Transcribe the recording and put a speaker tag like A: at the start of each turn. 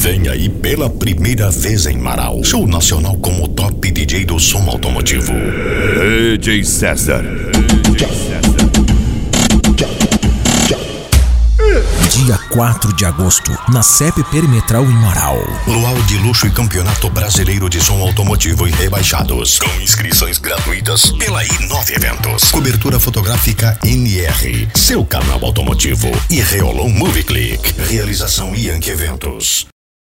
A: Vem aí pela primeira vez em Marau. Show nacional como top DJ do som automotivo.
B: DJ César.
C: Dia 4 de agosto, na CEP Perimetral em Marau.
A: Luau de luxo e campeonato brasileiro de som automotivo em rebaixados. Com inscrições gratuitas pela I9 Eventos. Cobertura fotográfica NR, seu canal automotivo. E Reolon Movie Click. Realização Yankee Eventos.